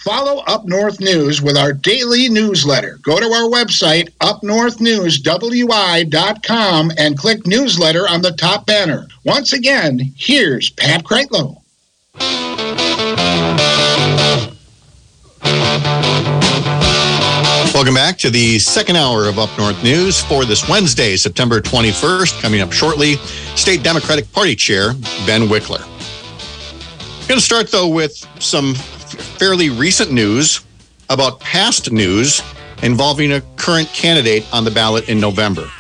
Follow Up North News with our daily newsletter. Go to our website, upnorthnewswi.com, and click newsletter on the top banner. Once again, here's Pat Kreitlow. Welcome back to the second hour of Up North News for this Wednesday, September 21st. Coming up shortly, State Democratic Party Chair Ben Wikler. Going to start, though, with some fairly recent news about past news involving a current candidate on the ballot in November.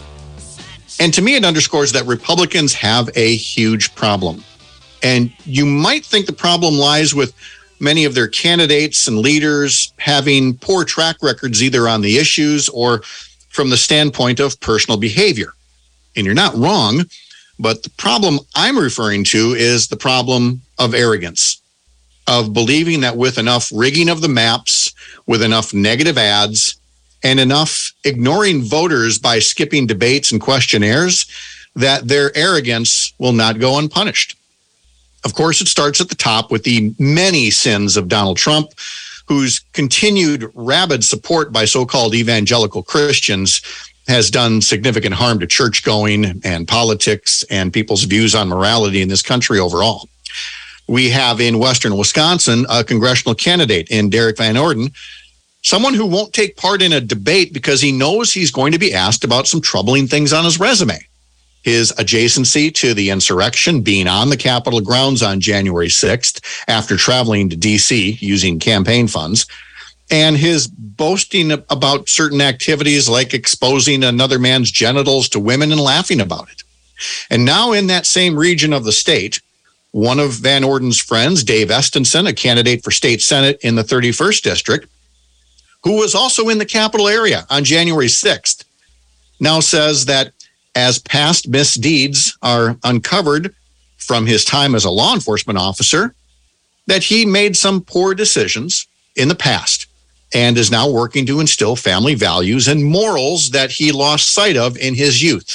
And to me, it underscores that Republicans have a huge problem. And you might think the problem lies with many of their candidates and leaders having poor track records either on the issues or from the standpoint of personal behavior. And you're not wrong, but the problem I'm referring to is the problem of arrogance, of believing that with enough rigging of the maps, with enough negative ads, and enough ignoring voters by skipping debates and questionnaires, that their arrogance will not go unpunished. Of course, it starts at the top with the many sins of Donald Trump, whose continued rabid support by so-called evangelical Christians has done significant harm to church-going and politics and people's views on morality in this country overall. We have in Western Wisconsin a congressional candidate in Derek Van Orden, someone who won't take part in a debate because he knows he's going to be asked about some troubling things on his resume. His adjacency to the insurrection, being on the Capitol grounds on January 6th after traveling to D.C. using campaign funds, and his boasting about certain activities like exposing another man's genitals to women and laughing about it. And now in that same region of the state, one of Van Orden's friends, Dave Estenson, a candidate for state senate in the 31st district, who was also in the Capitol area on January 6th, now says that as past misdeeds are uncovered from his time as a law enforcement officer, that he made some poor decisions in the past and is now working to instill family values and morals that he lost sight of in his youth.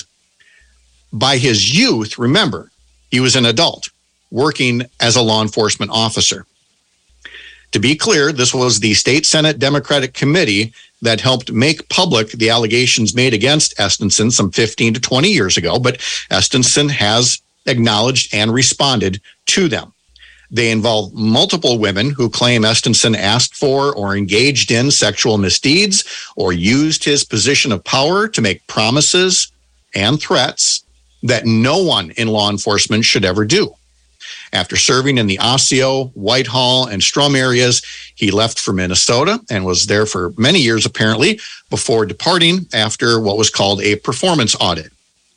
By his youth, remember, he was an adult working as a law enforcement officer. To be clear, this was the State Senate Democratic Committee that helped make public the allegations made against Estenson some 15 to 20 years ago, but Estenson has acknowledged and responded to them. They involve multiple women who claim Estenson asked for or engaged in sexual misdeeds or used his position of power to make promises and threats that no one in law enforcement should ever do. After serving in the Osseo, Whitehall, and Strum areas, he left for Minnesota and was there for many years, apparently, before departing after what was called a performance audit.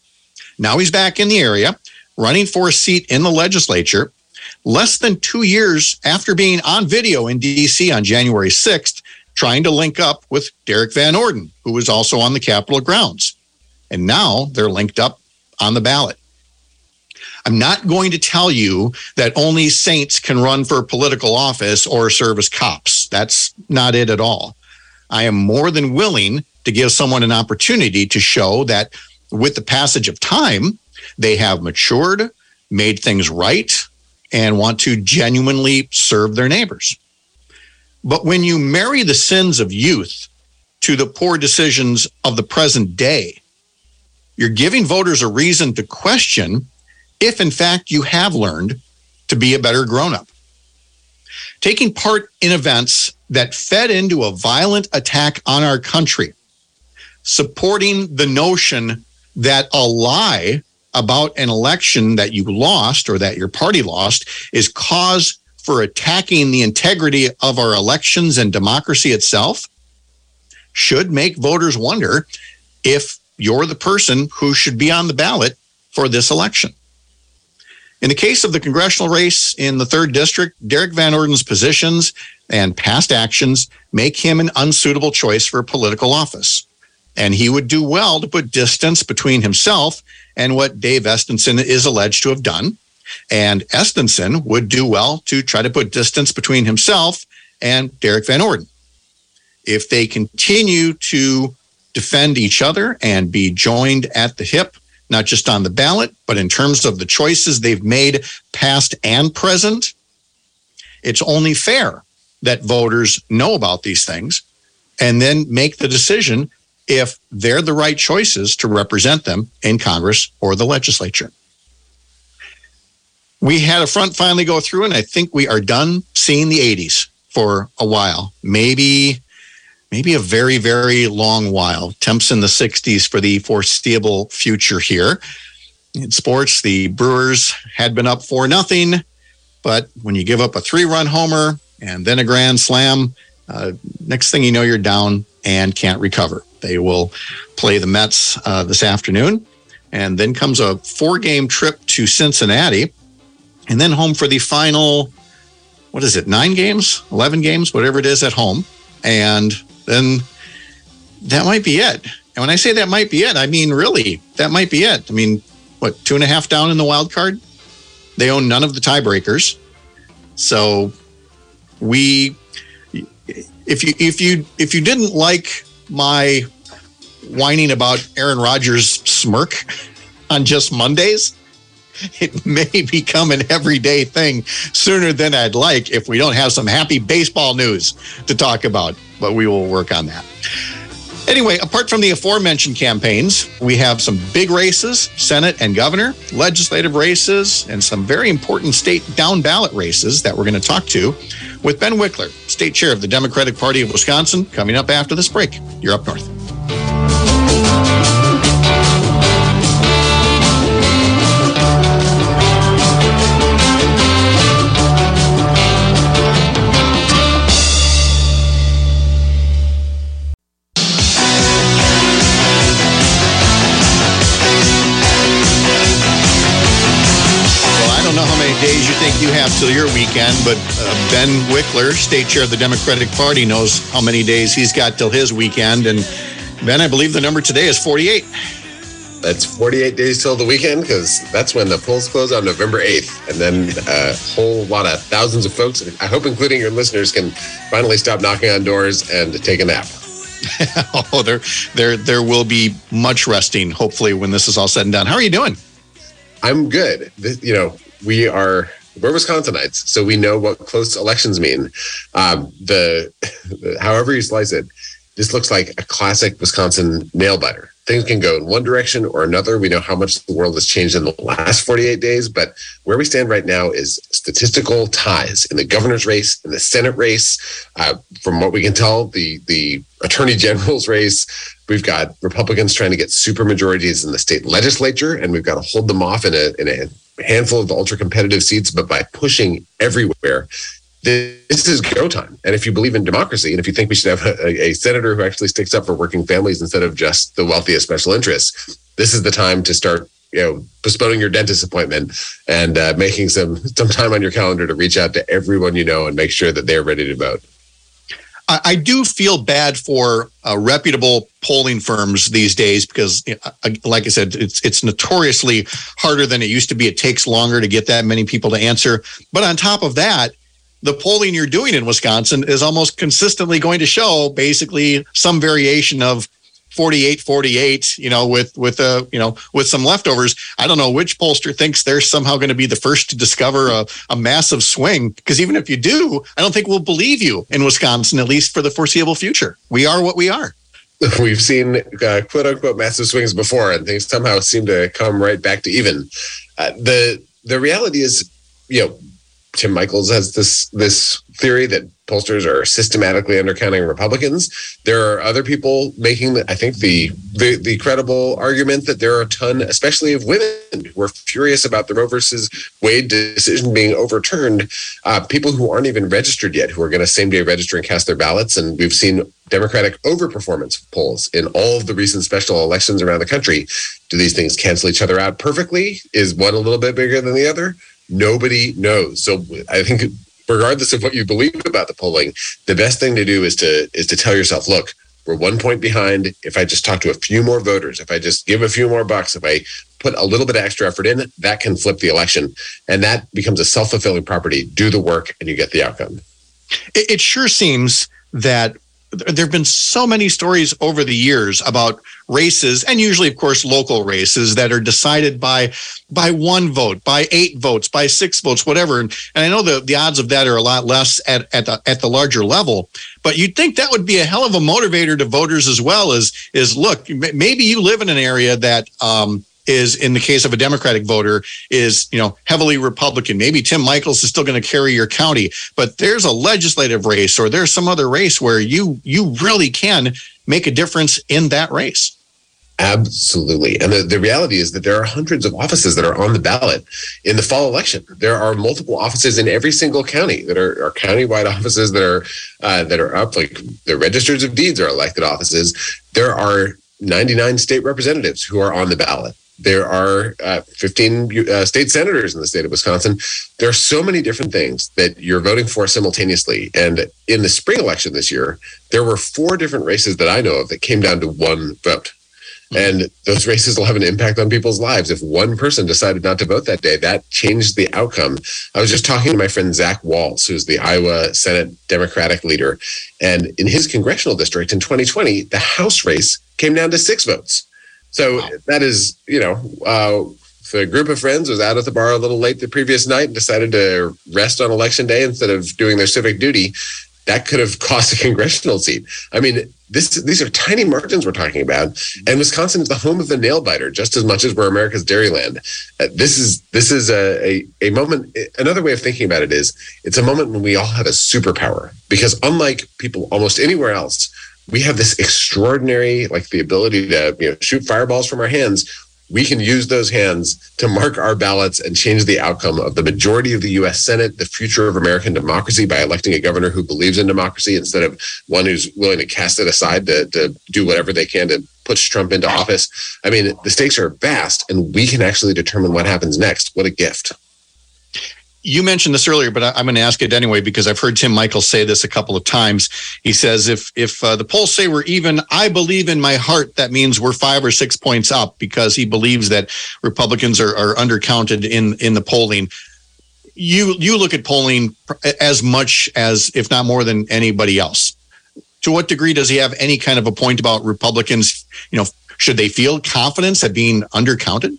Now he's back in the area, running for a seat in the legislature, less than 2 years after being on video in D.C. on January 6th, trying to link up with Derek Van Orden, who was also on the Capitol grounds. And now they're linked up on the ballot. I'm not going to tell you that only saints can run for political office or serve as cops. That's not it at all. I am more than willing to give someone an opportunity to show that with the passage of time, they have matured, made things right, and want to genuinely serve their neighbors. But when you marry the sins of youth to the poor decisions of the present day, you're giving voters a reason to question if, in fact, you have learned to be a better grown-up. Taking part in events that fed into a violent attack on our country, supporting the notion that a lie about an election that you lost or that your party lost is cause for attacking the integrity of our elections and democracy itself, should make voters wonder if you're the person who should be on the ballot for this election. In the case of the congressional race in the 3rd District, Derek Van Orden's positions and past actions make him an unsuitable choice for political office. And he would do well to put distance between himself and what Dave Estenson is alleged to have done. And Estenson would do well to try to put distance between himself and Derek Van Orden. If they continue to defend each other and be joined at the hip, not just on the ballot, but in terms of the choices they've made past and present, it's only fair that voters know about these things and then make the decision if they're the right choices to represent them in Congress or the legislature. We had a front finally go through, and I think we are done seeing the 80s for a while. Maybe a very, very long while. Temps in the 60s for the foreseeable future here. In sports, the Brewers had been up 4-0, but when you give up a 3-run homer and then a grand slam, next thing you know, you're down and can't recover. They will play the Mets this afternoon, and then comes a 4-game trip to Cincinnati, and then home for the final, 9 games, 11 games, whatever it is at home. And then that might be it. And when I say that might be it, I mean, really, that might be it. I mean, 2.5 down in the wild card? They own none of the tiebreakers. So if you didn't like my whining about Aaron Rodgers' smirk on just Mondays, it may become an everyday thing sooner than I'd like if we don't have some happy baseball news to talk about, but we will work on that. Anyway, apart from the aforementioned campaigns, we have some big races, Senate and governor, legislative races, and some very important state down ballot races that we're going to talk to with Ben Wickler, state chair of the Democratic Party of Wisconsin, coming up after this break. You're Up North. Days you think you have till your weekend, but Ben Wickler, state chair of the Democratic Party, knows how many days he's got till his weekend. And Ben, I believe the number today is 48. That's 48 days till the weekend, because that's when the polls close on November 8th. And then a whole lot of thousands of folks, I hope including your listeners, can finally stop knocking on doors and take a nap. Oh, there will be much resting, hopefully, when this is all said and done. How are you doing? I'm good. We're Wisconsinites, so we know what close elections mean. However you slice it, this looks like a classic Wisconsin nail biter. Things can go in one direction or another. We know how much the world has changed in the last 48 days, but where we stand right now is statistical ties in the governor's race, in the Senate race. From what we can tell, the attorney general's race, we've got Republicans trying to get super majorities in the state legislature, and we've got to hold them off in a handful of the ultra competitive seats, but by pushing everywhere, this is go time. And if you believe in democracy, and if you think we should have a senator who actually sticks up for working families instead of just the wealthiest special interests, this is the time to start, postponing your dentist appointment and making some time on your calendar to reach out to everyone you know and make sure that they're ready to vote. I do feel bad for reputable polling firms these days because, like I said, it's notoriously harder than it used to be. It takes longer to get that many people to answer. But on top of that, the polling you're doing in Wisconsin is almost consistently going to show basically some variation of 48-48, with some leftovers. I don't know which pollster thinks they're somehow going to be the first to discover a massive swing, because even if you do, I don't think we'll believe you in Wisconsin, at least for the foreseeable future. We are what we are. We've seen quote unquote massive swings before, and things somehow seem to come right back to even. The reality is, Tim Michels has this theory that pollsters are systematically undercounting Republicans. There are other people making, I think, the credible argument that there are a ton, especially of women, who are furious about the Roe versus Wade decision being overturned. People who aren't even registered yet, who are going to same day register and cast their ballots. And we've seen Democratic overperformance polls in all of the recent special elections around the country. Do these things cancel each other out perfectly? Is one a little bit bigger than the other? Nobody knows. So I think regardless of what you believe about the polling, the best thing to do is to tell yourself, look, we're 1 point behind. If I just talk to a few more voters, if I just give a few more bucks, if I put a little bit of extra effort in, that can flip the election. And that becomes a self-fulfilling property. Do the work and you get the outcome. It sure seems that there have been so many stories over the years about races, and usually, of course, local races that are decided by one vote, by 8 votes, by 6 votes, whatever. And I know the odds of that are a lot less at the larger level. But you'd think that would be a hell of a motivator to voters as well. Is look, maybe you live in an area that is, in the case of a Democratic voter, is heavily Republican. Maybe Tim Michels is still going to carry your county, but there's a legislative race or there's some other race where you really can make a difference in that race. Absolutely. And the reality is that there are hundreds of offices that are on the ballot in the fall election. There are multiple offices in every single county that are countywide offices that are up, like the registers of deeds are elected offices. There are 99 state representatives who are on the ballot. There are 15 state senators in the state of Wisconsin. There are so many different things that you're voting for simultaneously. And in the spring election this year, there were 4 different races that I know of that came down to 1 vote. And those races will have an impact on people's lives. If one person decided not to vote that day, that changed the outcome. I was just talking to my friend Zach Walz, who's the Iowa Senate Democratic leader. And in his congressional district in 2020, the House race came down to 6 votes. So that is, if a group of friends was out at the bar a little late the previous night and decided to rest on election day instead of doing their civic duty, that could have cost a congressional seat. I mean, these are tiny margins we're talking about, and Wisconsin is the home of the nail biter just as much as we're America's Dairyland. This is a moment. Another way of thinking about it is it's a moment when we all have a superpower, because unlike people almost anywhere else, we have this extraordinary, like the ability to shoot fireballs from our hands. We can use those hands to mark our ballots and change the outcome of the majority of the U.S. Senate, the future of American democracy, by electing a governor who believes in democracy instead of one who's willing to cast it aside to do whatever they can to push Trump into office. I mean, the stakes are vast, and we can actually determine what happens next. What a gift. You mentioned this earlier, but I'm going to ask it anyway, because I've heard Tim Michels say this a couple of times. He says, if the polls say we're even, I believe in my heart that means we're 5 or 6 points up, because he believes that Republicans are undercounted in the polling. You look at polling as much as, if not more than anybody else. To what degree does he have any kind of a point about Republicans? Should they feel confidence at being undercounted?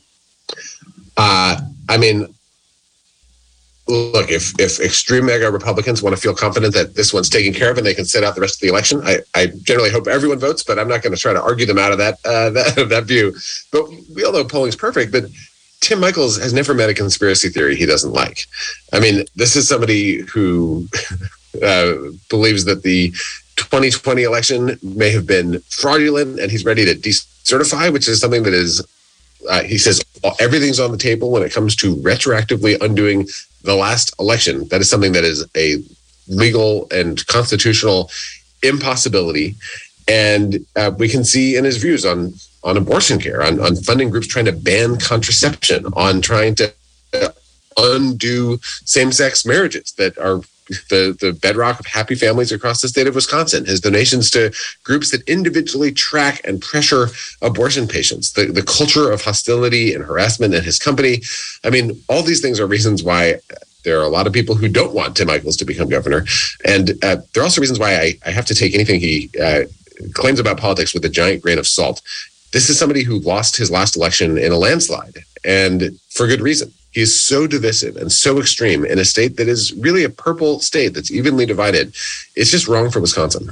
Look, if extreme mega Republicans want to feel confident that this one's taken care of and they can sit out the rest of the election, I generally hope everyone votes, but I'm not going to try to argue them out of that view. But we all know polling's perfect, but Tim Michels has never met a conspiracy theory he doesn't like. I mean, this is somebody who believes that the 2020 election may have been fraudulent, and he's ready to decertify, which is something that is, he says, everything's on the table when it comes to retroactively undoing the last election. That is something that is a legal and constitutional impossibility. And we can see in his views on abortion care, on funding groups trying to ban contraception, on trying to undo same-sex marriages that are the bedrock of happy families across the state of Wisconsin, his donations to groups that individually track and pressure abortion patients, the culture of hostility and harassment in his company. I mean, all these things are reasons why there are a lot of people who don't want Tim Michels to become governor. And there are also reasons why I have to take anything he claims about politics with a giant grain of salt. This is somebody who lost his last election in a landslide, and for good reason. He is so divisive and so extreme in a state that is really a purple state that's evenly divided. It's just wrong for Wisconsin.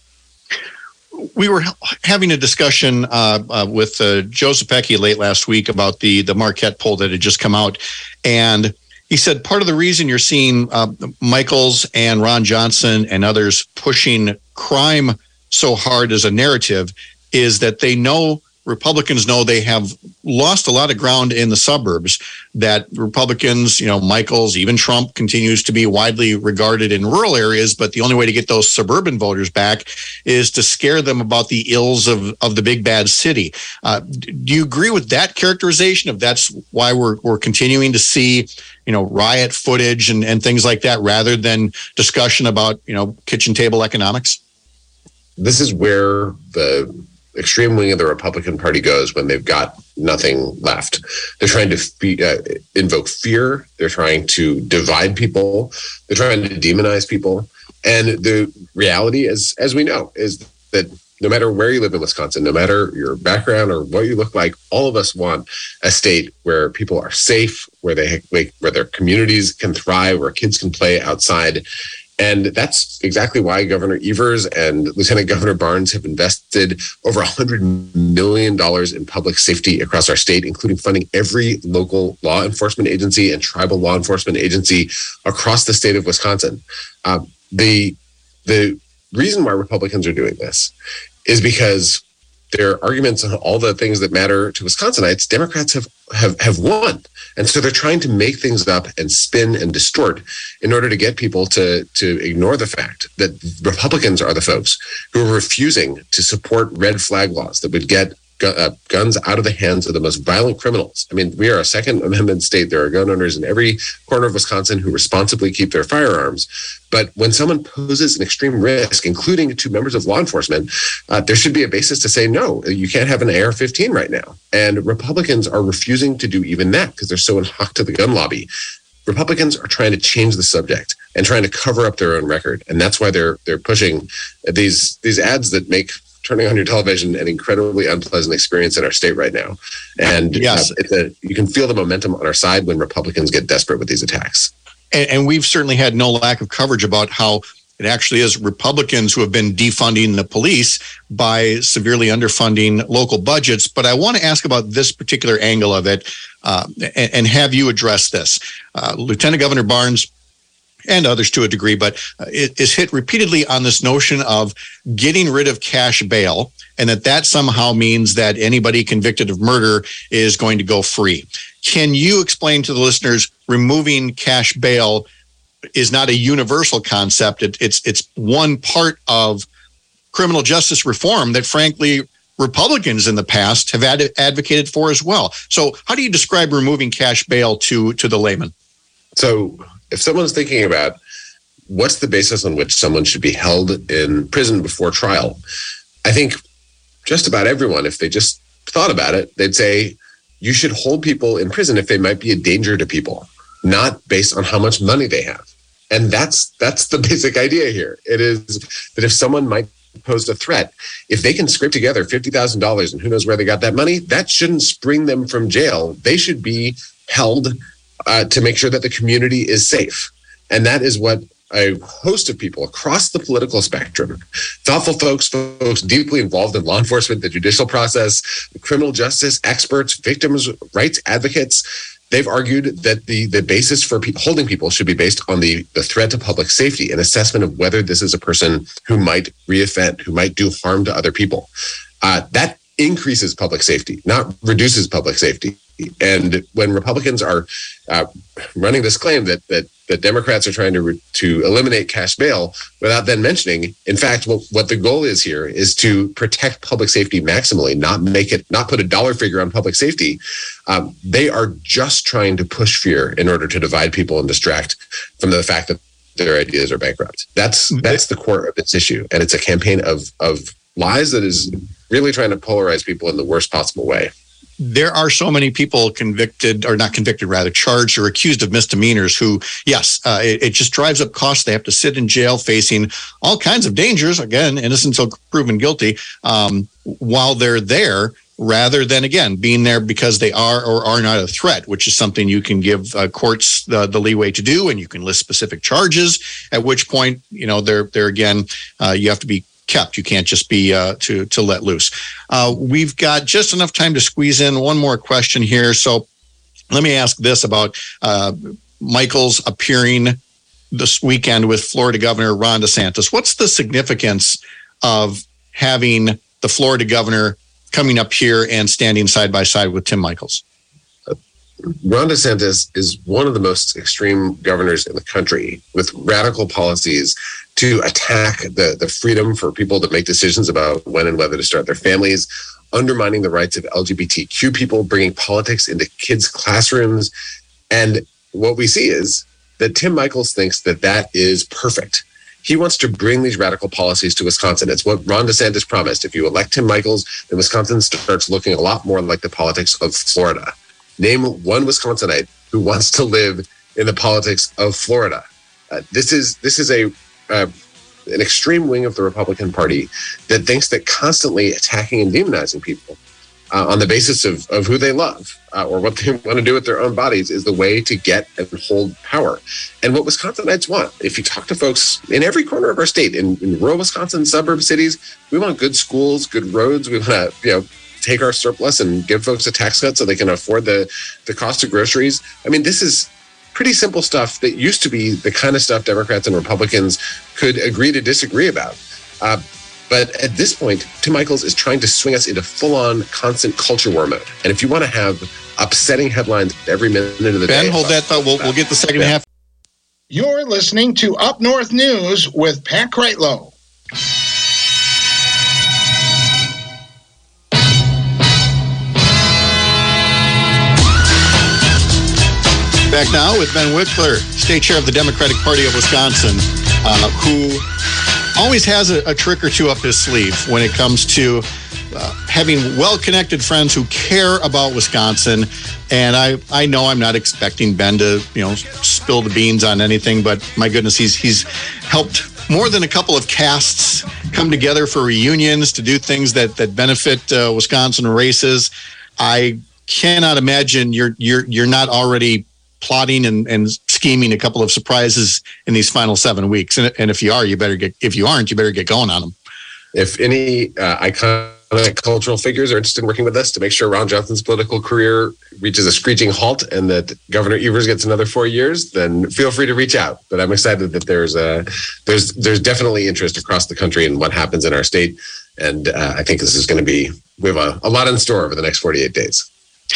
We were having a discussion with Joe Zepecki late last week about the Marquette poll that had just come out. And he said part of the reason you're seeing Michels and Ron Johnson and others pushing crime so hard as a narrative is that Republicans know they have lost a lot of ground in the suburbs, that Republicans, Michels, even Trump continues to be widely regarded in rural areas, but the only way to get those suburban voters back is to scare them about the ills of the big bad city. Do you agree with that characterization of that's why we're continuing to see, riot footage and things like that, rather than discussion about, kitchen table economics? This is where the extreme wing of the Republican Party goes when they've got nothing left. They're trying to invoke fear. They're trying to divide people. They're trying to demonize people. And the reality, as we know, is that no matter where you live in Wisconsin, no matter your background or what you look like, all of us want a state where people are safe, where their communities can thrive, where kids can play outside. And that's exactly why Governor Evers and Lieutenant Governor Barnes have invested over $100 million in public safety across our state, including funding every local law enforcement agency and tribal law enforcement agency across the state of Wisconsin. The reason why Republicans are doing this is because their arguments on all the things that matter to Wisconsinites, Democrats have won. And so they're trying to make things up and spin and distort in order to get people to ignore the fact that Republicans are the folks who are refusing to support red flag laws that would get guns out of the hands of the most violent criminals. I mean, we are a Second Amendment state. There are gun owners in every corner of Wisconsin who responsibly keep their firearms. But when someone poses an extreme risk, including to members of law enforcement, there should be a basis to say, no, you can't have an AR-15 right now. And Republicans are refusing to do even that because they're so in hock to the gun lobby. Republicans are trying to change the subject and trying to cover up their own record. And that's why they're pushing these ads that make turning on your television an incredibly unpleasant experience in our state right now. And yes, you can feel the momentum on our side when Republicans get desperate with these attacks. And we've certainly had no lack of coverage about how it actually is Republicans who have been defunding the police by severely underfunding local budgets. But I want to ask about this particular angle of it and have you address this. Lieutenant Governor Barnes and others to a degree, but it is hit repeatedly on this notion of getting rid of cash bail, and that somehow means that anybody convicted of murder is going to go free. Can you explain to the listeners, removing cash bail is not a universal concept? It's one part of criminal justice reform that, frankly, Republicans in the past have advocated for as well. So how do you describe removing cash bail to the layman? So if someone's thinking about what's the basis on which someone should be held in prison before trial, I think just about everyone, if they just thought about it, they'd say you should hold people in prison if they might be a danger to people, not based on how much money they have. And that's the basic idea here. It is that if someone might pose a threat, if they can scrape together $50,000 and who knows where they got that money, that shouldn't spring them from jail. They should be held to make sure that the community is safe. And that is what a host of people across the political spectrum, thoughtful folks deeply involved in law enforcement, the judicial process, criminal justice experts, victims' rights advocates, they've argued that the basis for holding people should be based on the threat to public safety, an assessment of whether this is a person who might reoffend, who might do harm to other people. That increases public safety, not reduces public safety. And when Republicans are running this claim that Democrats are trying to eliminate cash bail without then mentioning, in fact, what the goal is here is to protect public safety maximally, not put a dollar figure on public safety. They are just trying to push fear in order to divide people and distract from the fact that their ideas are bankrupt. That's the core of this issue. And it's a campaign of lies that is really trying to polarize people in the worst possible way. There are so many people charged or accused of misdemeanors who, yes, it just drives up costs. They have to sit in jail facing all kinds of dangers, again, innocent until proven guilty, while they're there, rather than, again, being there because they are or are not a threat, which is something you can give courts the leeway to do, and you can list specific charges, at which point, they're again, you have to be kept. You can't just be to let loose. We've got just enough time to squeeze in one more question here. So let me ask this about Michaels appearing this weekend with Florida Governor Ron DeSantis. What's the significance of having the Florida governor coming up here and standing side by side with Tim Michaels? Ron DeSantis is one of the most extreme governors in the country, with radical policies to attack the freedom for people to make decisions about when and whether to start their families, undermining the rights of LGBTQ people, bringing politics into kids' classrooms. And what we see is that Tim Michaels thinks that is perfect. He wants to bring these radical policies to Wisconsin. It's what Ron DeSantis promised. If you elect Tim Michaels, then Wisconsin starts looking a lot more like the politics of Florida. Name one Wisconsinite who wants to live in the politics of Florida. This is a an extreme wing of the Republican Party that thinks that constantly attacking and demonizing people on the basis of who they love or what they want to do with their own bodies is the way to get and hold power. And what Wisconsinites want, if you talk to folks in every corner of our state, in rural Wisconsin, suburb cities, we want good schools, good roads. We want to, take our surplus and give folks a tax cut so they can afford the cost of groceries. I mean, this is pretty simple stuff that used to be the kind of stuff Democrats and Republicans could agree to disagree about. But at this point, Tim Michels is trying to swing us into full-on constant culture war mode. And if you want to have upsetting headlines every minute of the day... Ben, hold that thought. We'll get the second half. You're listening to Up North News with Pat Kreitlow. Back now with Ben Wickler, state chair of the Democratic Party of Wisconsin, who always has a trick or two up his sleeve when it comes to having well-connected friends who care about Wisconsin. And I know I'm not expecting Ben to, spill the beans on anything, but my goodness, he's helped more than a couple of casts come together for reunions to do things that benefit Wisconsin races. I cannot imagine you're not already plotting and scheming a couple of surprises in these final 7 weeks. And if you are, if you aren't, you better get going on them. If any iconic cultural figures are interested in working with us to make sure Ron Johnson's political career reaches a screeching halt and that Governor Evers gets another 4 years, then feel free to reach out. But I'm excited that there's definitely interest across the country in what happens in our state. And I think this is going to be, we have a lot in store over the next 48 days.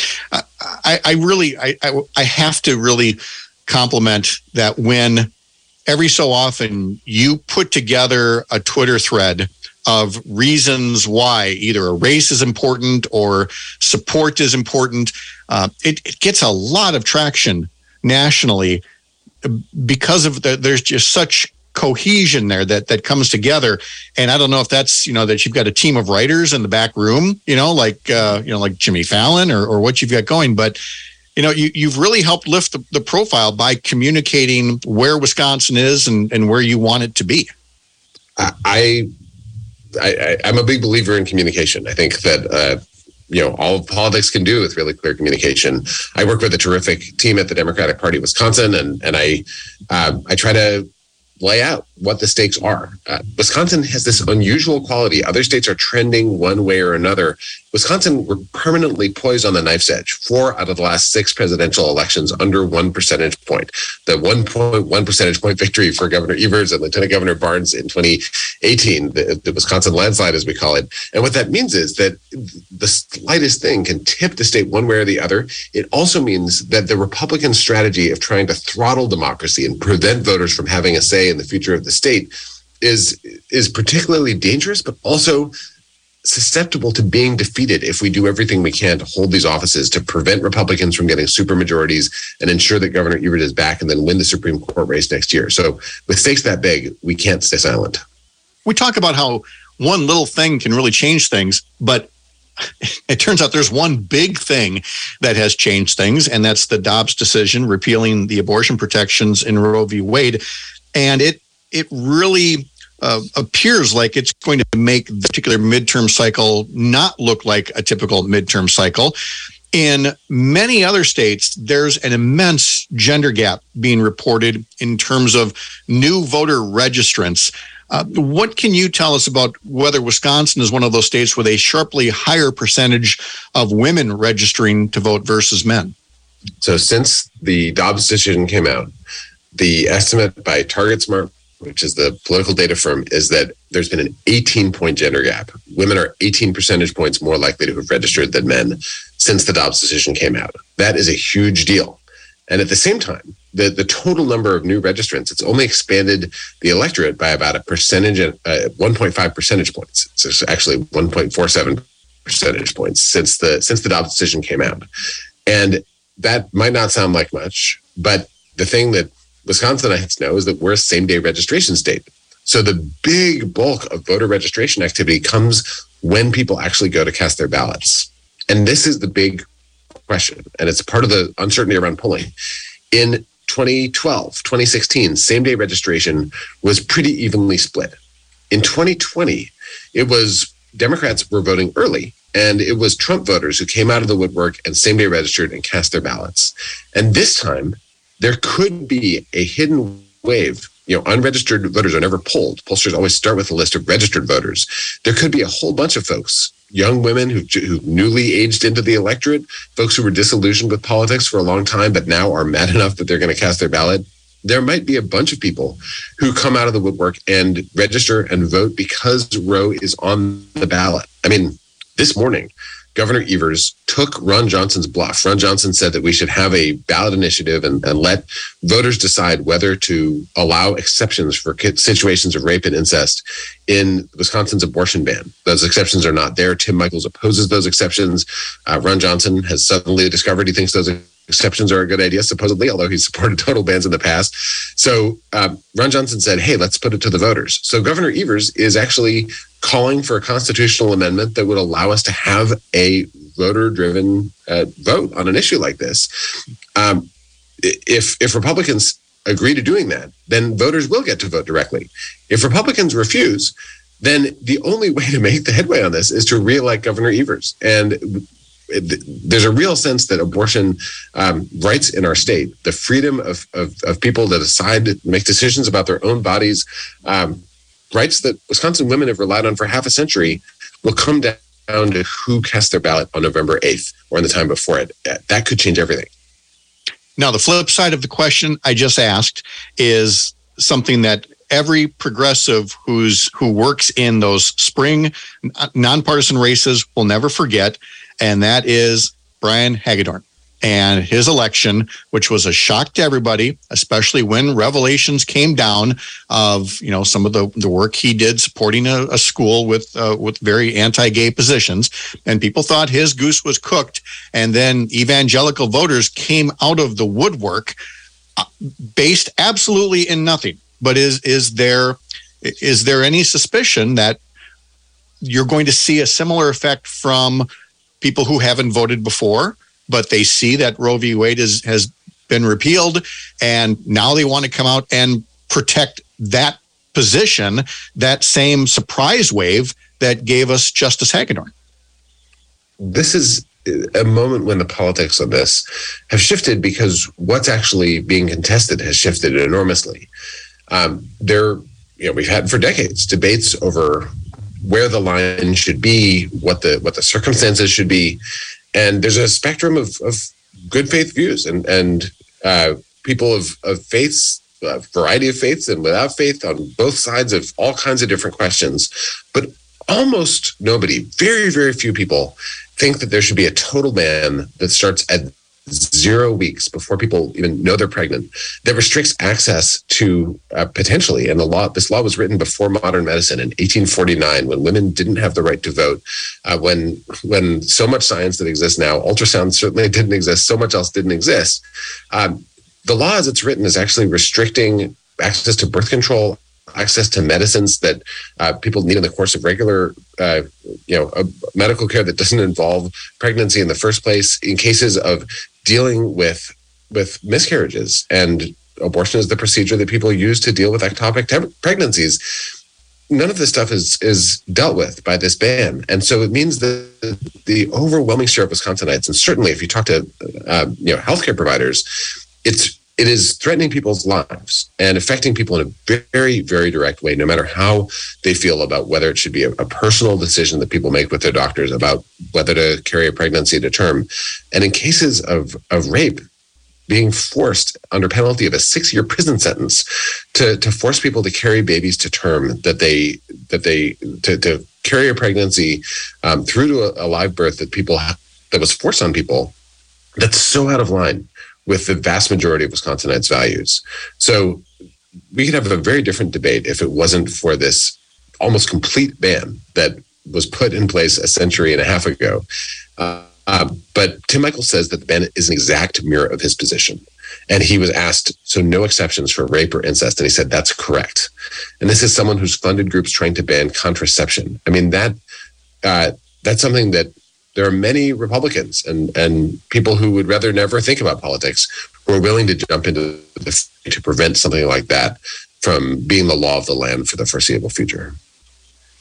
I have to really compliment that when every so often you put together a Twitter thread of reasons why either a race is important or support is important, it gets a lot of traction nationally because of there's just such cohesion there that comes together. And I don't know if that's, that you've got a team of writers in the back room, like Jimmy Fallon or what you've got going. But, you've really helped lift the profile by communicating where Wisconsin is and where you want it to be. I'm a big believer in communication. I think that, all politics can do with really clear communication. I work with a terrific team at the Democratic Party of Wisconsin, and I try to lay out what the stakes are. Wisconsin has this unusual quality. Other states are trending one way or another. Wisconsin, we're permanently poised on the knife's edge. 4 out of the last 6 presidential elections under 1 percentage point. The 1.1 percentage point victory for Governor Evers and Lieutenant Governor Barnes in 2018, the Wisconsin landslide, as we call it. And what that means is that the slightest thing can tip the state one way or the other. It also means that the Republican strategy of trying to throttle democracy and prevent voters from having a say in the future of the state is particularly dangerous, but also susceptible to being defeated if we do everything we can to hold these offices, to prevent Republicans from getting supermajorities and ensure that Governor Evers is back and then win the Supreme Court race next year. So with stakes that big, we can't stay silent. We talk about how one little thing can really change things, but it turns out there's one big thing that has changed things, and that's the Dobbs decision repealing the abortion protections in Roe v. Wade. And it really appears like it's going to make the particular midterm cycle not look like a typical midterm cycle. In many other states, there's an immense gender gap being reported in terms of new voter registrants. What can you tell us about whether Wisconsin is one of those states with a sharply higher percentage of women registering to vote versus men? So since the Dobbs decision came out, the estimate by TargetSmart, which is the political data firm, is that there's been an 18-point gender gap. Women are 18 percentage points more likely to have registered than men since the Dobbs decision came out. That is a huge deal. And at the same time, the total number of new registrants, it's only expanded the electorate by about 1.5 percentage points. So it's actually 1.47 percentage points since the Dobbs decision came out. And that might not sound like much, but the thing that Wisconsinites know is that we're a same-day registration state. So the big bulk of voter registration activity comes when people actually go to cast their ballots. And this is the big question, and it's part of the uncertainty around polling. In 2012, 2016, same-day registration was pretty evenly split. In 2020, it was Democrats were voting early, and it was Trump voters who came out of the woodwork and same-day registered and cast their ballots. And this time, there could be a hidden wave. Unregistered voters are never polled. Pollsters always start with a list of registered voters. There could be a whole bunch of folks, young women who newly aged into the electorate, folks who were disillusioned with politics for a long time, but now are mad enough that they're going to cast their ballot. There might be a bunch of people who come out of the woodwork and register and vote because Roe is on the ballot. I mean, this morning, Governor Evers took Ron Johnson's bluff. Ron Johnson said that we should have a ballot initiative and let voters decide whether to allow exceptions for situations of rape and incest in Wisconsin's abortion ban. Those exceptions are not there. Tim Michels opposes those exceptions. Ron Johnson has suddenly discovered he thinks those exceptions are a good idea, supposedly, although he's supported total bans in the past. So Ron Johnson said, hey, let's put it to the voters. So Governor Evers is actually calling for a constitutional amendment that would allow us to have a voter-driven vote on an issue like this. If Republicans agree to doing that, then voters will get to vote directly. If Republicans refuse, then the only way to make the headway on this is to reelect Governor Evers. And there's a real sense that abortion rights in our state, the freedom of people to decide to make decisions about their own bodies, rights that Wisconsin women have relied on for half a century, will come down to who cast their ballot on November 8th or in the time before it. That could change everything. Now, the flip side of the question I just asked is something that every progressive who works in those spring nonpartisan races will never forget, and that is Brian Hagedorn and his election, which was a shock to everybody, especially when revelations came down of some of the work he did supporting a school with very anti-gay positions, and people thought his goose was cooked. And then evangelical voters came out of the woodwork based absolutely in nothing. But is there any suspicion that you're going to see a similar effect from people who haven't voted before, but they see that Roe v. Wade has been repealed, and now they want to come out and protect that position, that same surprise wave that gave us Justice Hagedorn? This is a moment when the politics of this have shifted because what's actually being contested has shifted enormously. We've had for decades debates over where the line should be, what the circumstances should be, and there's a spectrum of good faith views and people of faiths, a variety of faiths and without faith on both sides of all kinds of different questions. But almost nobody, very, very few people think that there should be a total ban that starts at 0 weeks before people even know they're pregnant, that restricts access to potentially, and this law was written before modern medicine in 1849, when women didn't have the right to vote, when so much science that exists now, ultrasound certainly didn't exist, so much else didn't exist. The law as it's written is actually restricting access to birth control, access to medicines that people need in the course of regular, medical care that doesn't involve pregnancy in the first place, in cases of dealing with miscarriages. And abortion is the procedure that people use to deal with ectopic pregnancies. None of this stuff is dealt with by this ban. And so it means that the overwhelming share of Wisconsinites, and certainly if you talk to healthcare providers, it is threatening people's lives and affecting people in a very, very direct way, no matter how they feel about whether it should be a personal decision that people make with their doctors about whether to carry a pregnancy to term. And in cases of rape, being forced under penalty of a 6-year prison sentence to force people to carry babies to term, to carry a pregnancy through to a live birth that was forced on people, that's so out of line with the vast majority of Wisconsinites' values. So we could have a very different debate if it wasn't for this almost complete ban that was put in place a century and a half ago. But Tim Michels says that the ban is an exact mirror of his position. And he was asked, so no exceptions for rape or incest. And he said, that's correct. And this is someone who's funded groups trying to ban contraception. I mean, that's something that there are many Republicans and people who would rather never think about politics who are willing to jump into to prevent something like that from being the law of the land for the foreseeable future.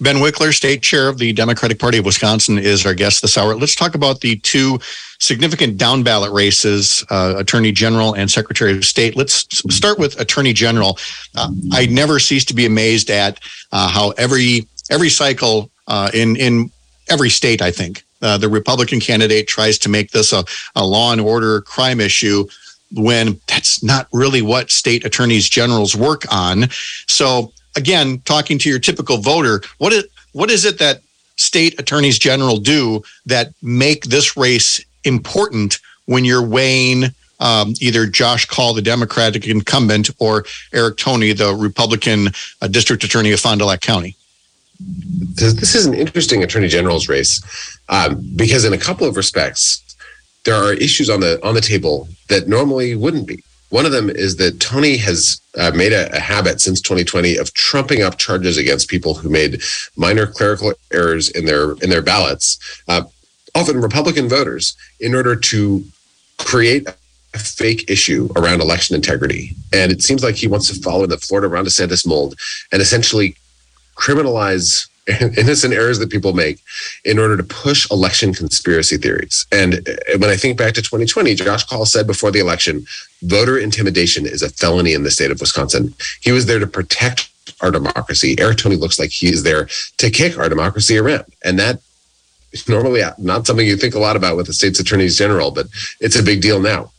Ben Wickler, state chair of the Democratic Party of Wisconsin, is our guest this hour. Let's talk about the two significant down ballot races, Attorney General and Secretary of State. Let's start with Attorney General. I never cease to be amazed at how every cycle in every state, I think, the Republican candidate tries to make this a law and order crime issue when that's not really what state attorneys generals work on. So again, talking to your typical voter, what is it that state attorneys general do that make this race important when you're weighing either Josh Kaul, the Democratic incumbent, or Eric Toney, the Republican district attorney of Fond du Lac County? This is an interesting attorney general's race because in a couple of respects, there are issues on the table that normally wouldn't be. One of them is that Toney has made a habit since 2020 of trumping up charges against people who made minor clerical errors in their ballots, often Republican voters, in order to create a fake issue around election integrity. And it seems like he wants to follow in the Florida Ron DeSantis mold and essentially criminalize innocent errors that people make in order to push election conspiracy theories. And when I think back to 2020, Josh Kaul said before the election, voter intimidation is a felony in the state of Wisconsin. He was there to protect our democracy. Eric Toney looks like he is there to kick our democracy around. And that is normally not something you think a lot about with the state's attorneys general, but it's a big deal now.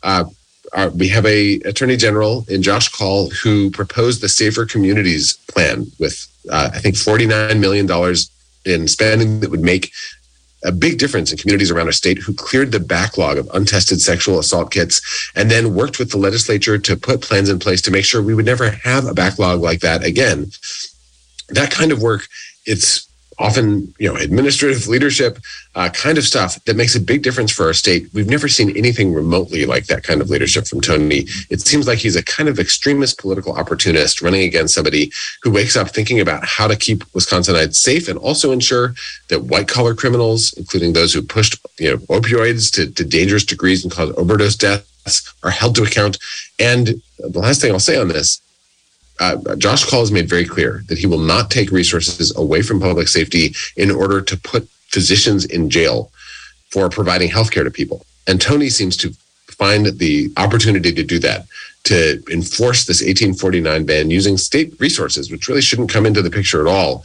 We have a attorney general in Josh Kaul who proposed the Safer Communities plan with, I think, $49 million in spending that would make a big difference in communities around our state, who cleared the backlog of untested sexual assault kits and then worked with the legislature to put plans in place to make sure we would never have a backlog like that again. That kind of work, it's often, administrative leadership kind of stuff that makes a big difference for our state. We've never seen anything remotely like that kind of leadership from Toney. It seems like he's a kind of extremist political opportunist running against somebody who wakes up thinking about how to keep Wisconsinites safe and also ensure that white collar criminals, including those who pushed opioids to dangerous degrees and caused overdose deaths, are held to account. And the last thing I'll say on this, Josh Kaul has made very clear that he will not take resources away from public safety in order to put physicians in jail for providing healthcare to people. And Toney seems to find the opportunity to do that, to enforce this 1849 ban using state resources, which really shouldn't come into the picture at all.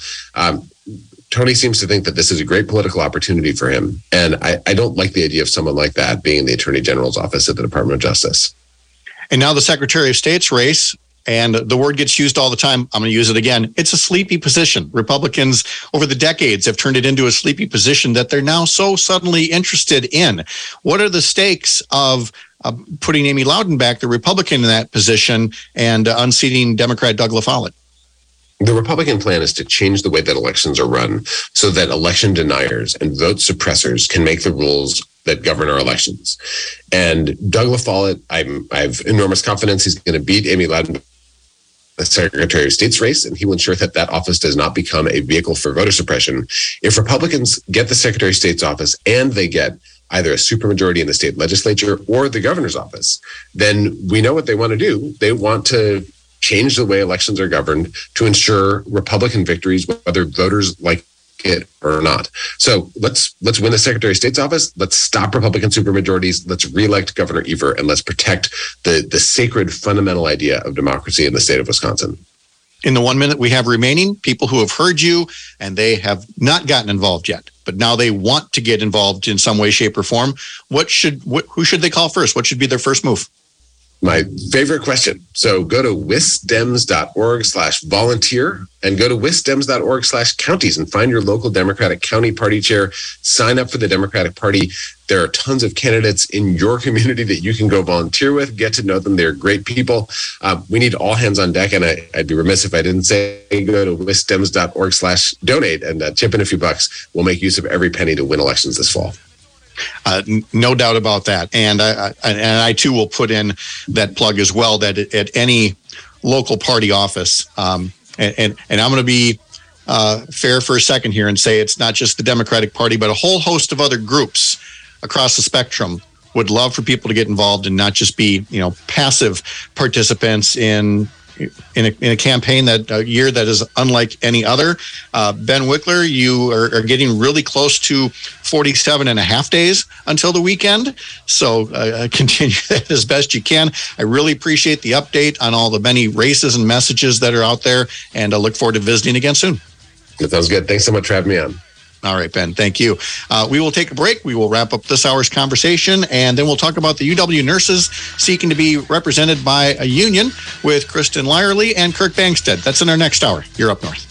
Toney seems to think that this is a great political opportunity for him. And I don't like the idea of someone like that being in the Attorney General's office at the Department of Justice. And now the Secretary of State's race. And the word gets used all the time. I'm going to use it again. It's a sleepy position. Republicans over the decades have turned it into a sleepy position that they're now so suddenly interested in. What are the stakes of putting Amy Loudenback, the Republican, in that position and unseating Democrat Doug LaFollette? The Republican plan is to change the way that elections are run so that election deniers and vote suppressors can make the rules that govern our elections. And Doug LaFollette, I have enormous confidence he's going to beat Amy Loudenback, the Secretary of State's race, and he will ensure that that office does not become a vehicle for voter suppression. If Republicans get the Secretary of State's office and they get either a supermajority in the state legislature or the governor's office, then we know what they want to do. They want to change the way elections are governed to ensure Republican victories, whether voters like it or not. So let's win the Secretary of State's office. Let's stop Republican supermajorities. Let's reelect Governor Evers, and let's protect the sacred fundamental idea of democracy in the state of Wisconsin. In the 1 minute we have remaining, people who have heard you and they have not gotten involved yet, but now they want to get involved in some way, shape, or form. Who should they call first? What should be their first move? My favorite question. So go to wisdems.org/volunteer and go to wisdems.org/counties and find your local Democratic County Party chair. Sign up for the Democratic Party. There are tons of candidates in your community that you can go volunteer with, get to know them. They're great people. We need all hands on deck. And I'd be remiss if I didn't say go to wisdems.org/donate and chip in a few bucks. We'll make use of every penny to win elections this fall. No doubt about that. And I too will put in that plug as well, that at any local party office, and I'm going to be fair for a second here and say it's not just the Democratic Party, but a whole host of other groups across the spectrum would love for people to get involved and not just be, passive participants in in a campaign that a year that is unlike any other. Ben Wickler, you are getting really close to 47 and a half days until the weekend. So continue that as best you can. I really appreciate the update on all the many races and messages that are out there, and I look forward to visiting again soon. That sounds good. Thanks so much for having me on. All right, Ben, thank you. We will take a break. We will wrap up this hour's conversation, and then we'll talk about the UW nurses seeking to be represented by a union with Kristen Lyerly and Kirk Bangstead. That's in our next hour. You're Up North.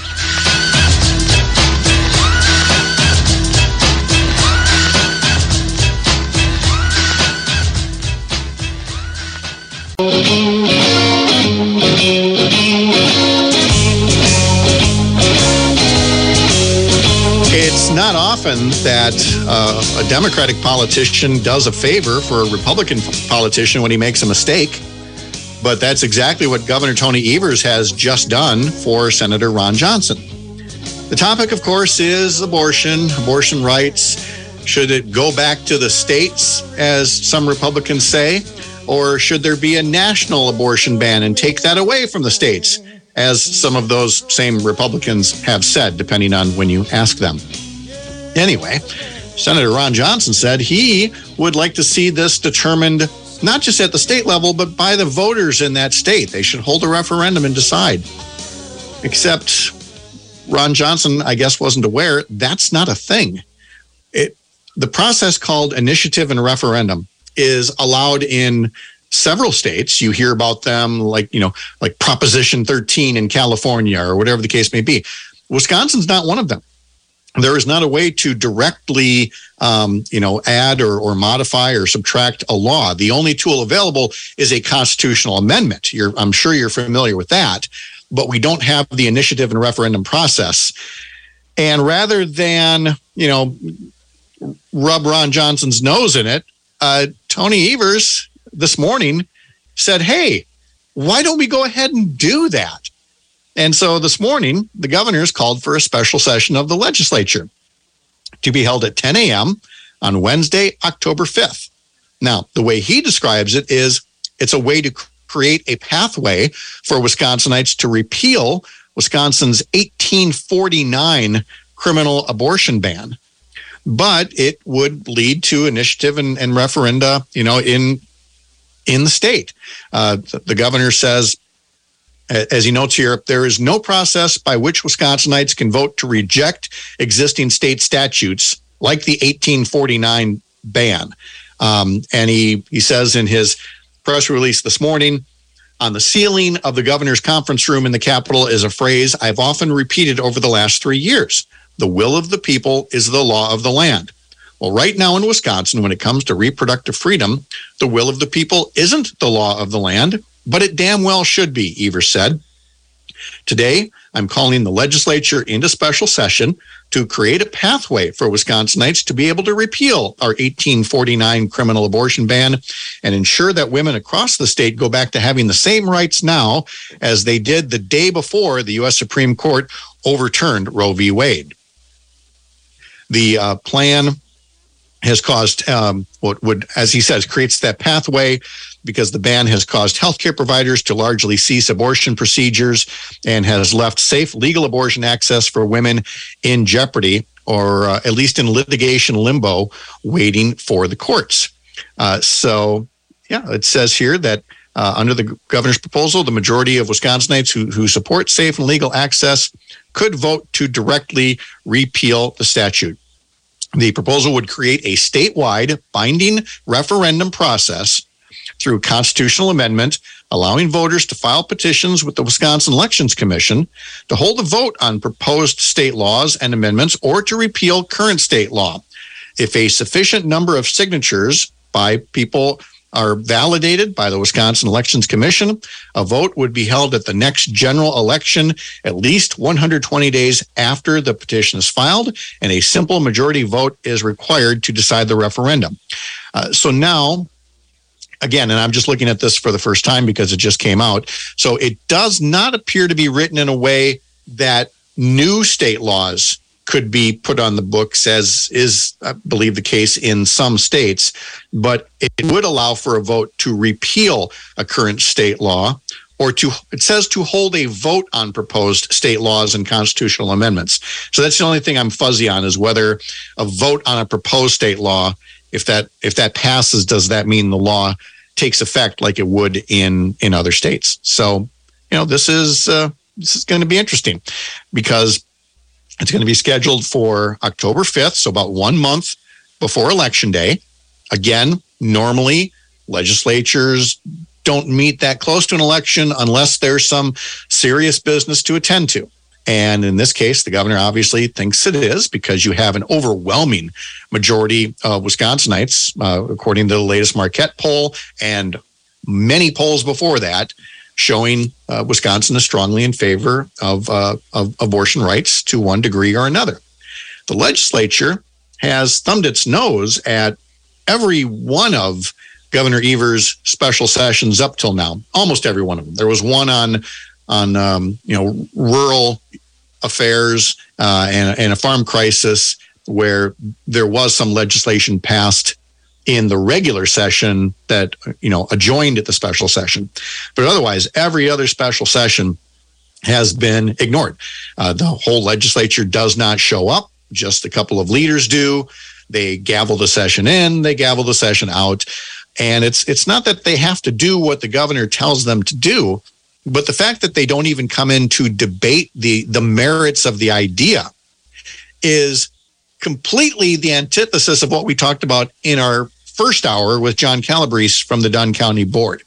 It's not often that a Democratic politician does a favor for a Republican politician when he makes a mistake, but that's exactly what Governor Tony Evers has just done for Senator Ron Johnson. The topic, of course, is abortion rights. Should it go back to the states, as some Republicans say, or should there be a national abortion ban and take that away from the states, as some of those same Republicans have said, depending on when you ask them? Anyway, Senator Ron Johnson said he would like to see this determined not just at the state level, but by the voters in that state. They should hold a referendum and decide. Except Ron Johnson, I guess, wasn't aware that's not a thing. The process called initiative and referendum is allowed in several states. You hear about them like Proposition 13 in California or whatever the case may be. Wisconsin's not one of them. There is not a way to directly, add or modify or subtract a law. The only tool available is a constitutional amendment. I'm sure you're familiar with that, but we don't have the initiative and referendum process. And rather than, rub Ron Johnson's nose in it, Tony Evers this morning said, hey, why don't we go ahead and do that? And so this morning, the governors called for a special session of the legislature to be held at 10 a.m. on Wednesday, October 5th. Now, the way he describes it is it's a way to create a pathway for Wisconsinites to repeal Wisconsin's 1849 criminal abortion ban. But it would lead to initiative and referenda, in the state. The governor says, as he notes here, there is no process by which Wisconsinites can vote to reject existing state statutes like the 1849 ban. And he says in his press release this morning, on the ceiling of the governor's conference room in the Capitol is a phrase I've often repeated over the last 3 years. The will of the people is the law of the land. Well, right now in Wisconsin, when it comes to reproductive freedom, the will of the people isn't the law of the land, but it damn well should be, Evers said. Today, I'm calling the legislature into special session to create a pathway for Wisconsinites to be able to repeal our 1849 criminal abortion ban and ensure that women across the state go back to having the same rights now as they did the day before the U.S. Supreme Court overturned Roe v. Wade. The plan has caused what would, as he says, creates that pathway because the ban has caused healthcare providers to largely cease abortion procedures and has left safe legal abortion access for women in jeopardy or at least in litigation limbo waiting for the courts. It says here that under the governor's proposal, the majority of Wisconsinites who support safe and legal access could vote to directly repeal the statute. The proposal would create a statewide binding referendum process through constitutional amendment, allowing voters to file petitions with the Wisconsin Elections Commission to hold a vote on proposed state laws and amendments or to repeal current state law. If a sufficient number of signatures by people are validated by the Wisconsin Elections Commission, a vote would be held at the next general election at least 120 days after the petition is filed, and a simple majority vote is required to decide the referendum. So now, again, and I'm just looking at this for the first time because it just came out, so it does not appear to be written in a way that new state laws could be put on the books, as is, I believe, the case in some states, but it would allow for a vote to repeal a current state law it says to hold a vote on proposed state laws and constitutional amendments. So that's the only thing I'm fuzzy on, is whether a vote on a proposed state law, if that passes, does that mean the law takes effect like it would in other states? So, this is going to be interesting, because it's going to be scheduled for October 5th, so about 1 month before Election Day. Again, normally legislatures don't meet that close to an election unless there's some serious business to attend to. And in this case, the governor obviously thinks it is, because you have an overwhelming majority of Wisconsinites, according to the latest Marquette poll and many polls before that, showing Wisconsin is strongly in favor of abortion rights to one degree or another. The legislature has thumbed its nose at every one of Governor Evers' special sessions up till now, almost every one of them. There was one on rural affairs and a farm crisis, where there was some legislation passed in the regular session that adjoined at the special session. But otherwise, every other special session has been ignored. The whole legislature does not show up. Just a couple of leaders do. They gavel the session in, they gavel the session out. And it's not that they have to do what the governor tells them to do, but the fact that they don't even come in to debate the merits of the idea is completely the antithesis of what we talked about in our first hour with John Calabrese from the Dunn County Board.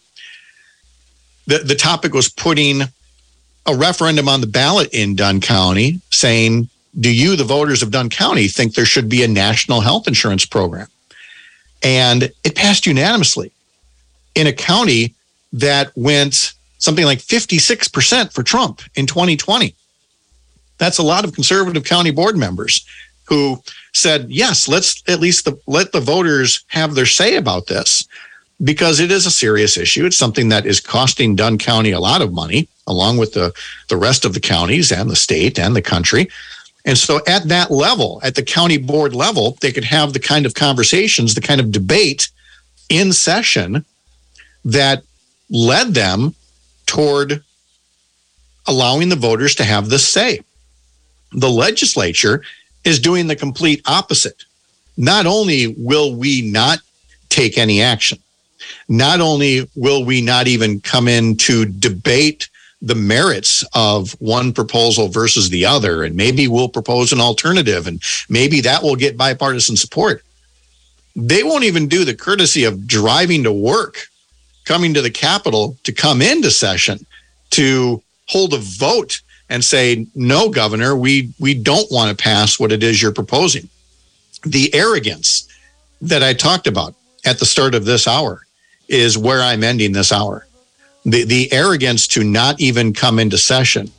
The topic was putting a referendum on the ballot in Dunn County, saying, do you, the voters of Dunn County, think there should be a national health insurance program? And it passed unanimously in a county that went something like 56% for Trump in 2020. That's a lot of conservative county board members who said, yes, let's at least let the voters have their say about this, because it is a serious issue. It's something that is costing Dunn County a lot of money, along with the rest of the counties and the state and the country. And so at that level, at the county board level, they could have the kind of conversations, the kind of debate in session that led them toward allowing the voters to have this say. The legislature is doing the complete opposite. Not only will we not take any action, not only will we not even come in to debate the merits of one proposal versus the other, and maybe we'll propose an alternative, and maybe that will get bipartisan support. They won't even do the courtesy of driving to work, coming to the Capitol to come into session to hold a vote and say, no, Governor, we don't want to pass what it is you're proposing. The arrogance that I talked about at the start of this hour is where I'm ending this hour. The arrogance to not even come into session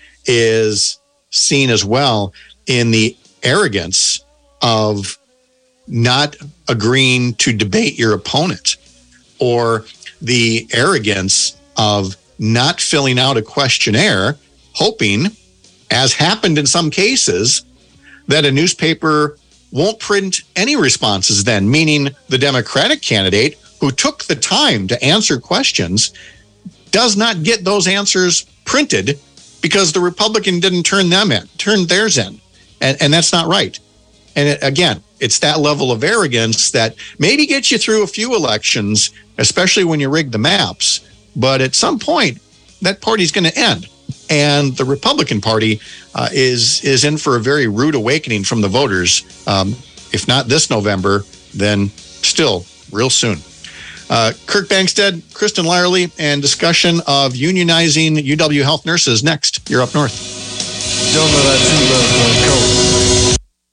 is seen as well in the arrogance of not agreeing to debate your opponent, or the arrogance of not filling out a questionnaire, hoping, as happened in some cases, that a newspaper won't print any responses then, meaning the Democratic candidate who took the time to answer questions does not get those answers printed because the Republican didn't turn theirs in. And that's not right. And again, it's that level of arrogance that maybe gets you through a few elections, especially when you rig the maps. But at some point, that party's going to end. And the Republican Party is in for a very rude awakening from the voters. If not this November, then still real soon. Kirk Bangstead, Kristen Lyerly, and discussion of unionizing UW Health nurses next. You're up north. Don't know that too